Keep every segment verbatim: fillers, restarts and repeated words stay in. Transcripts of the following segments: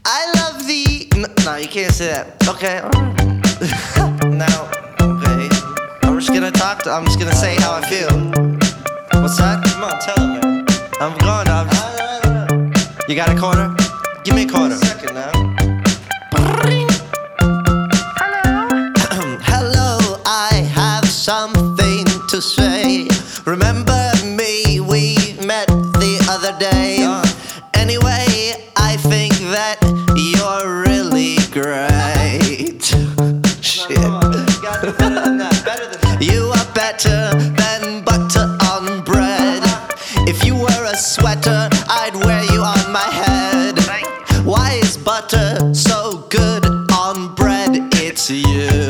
I love the. No, no, you can't say that. Okay, alright. Now, okay. I'm just gonna talk to. I'm just gonna say how I feel. What's that? Come on, tell him, man. I'm going. I'm just... You got a quarter? Give me a quarter. A second now. Hello. Hello, I have something to say. Remember me? We met the other day. Uh. Anyway, I think that you're really great. Shit. You are better than butter on bread. If you were a sweater, I'd wear you on my head. Why is butter so good on bread? It's you.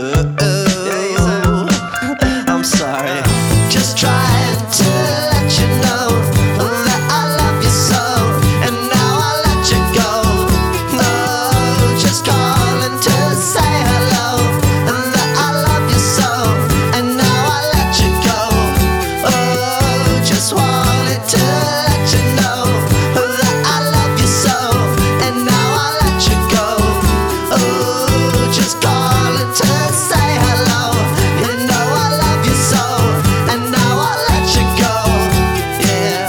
I'm sorry. Just trying to let you know that I love you so, and now I'll let you go. No, just calling to say hello, and that I love you so, and now I'll let you go. Oh, just wanted to let you know that I love you so, and now I'll let you go. Oh, just calling to say hello, you know I love you so, and now I'll let you go. Yeah.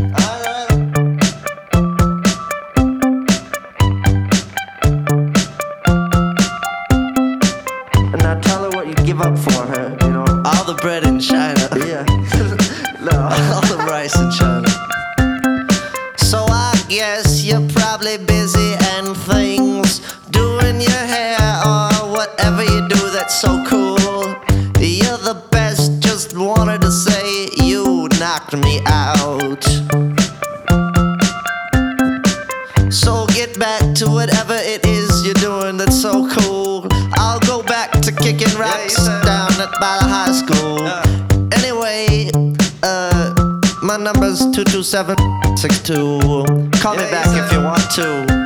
And now tell her what you give up for her, you know. All the bread in China. Yeah. No, all the rice in China. So I guess you're probably busy and things, doing your hair or whatever you do that's so cool. You're the best, just wanted to say you knocked me out. So get back to whatever it is you're doing that's so cool. I'll go back to kicking rocks down at by the high school. Anyway, uh, my number's two two seven six two. Call me back if you want to.